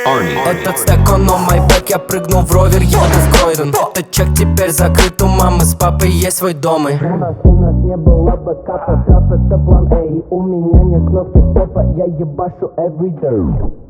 Этот стек, он on my back, я прыгнул в ровер, еду в Кройден. Этот чек теперь закрыт, у мамы с папой есть свой дом. И у нас не было бэкапа, трап это план A. У меня нет кнопки стопа, я ебашу everyday.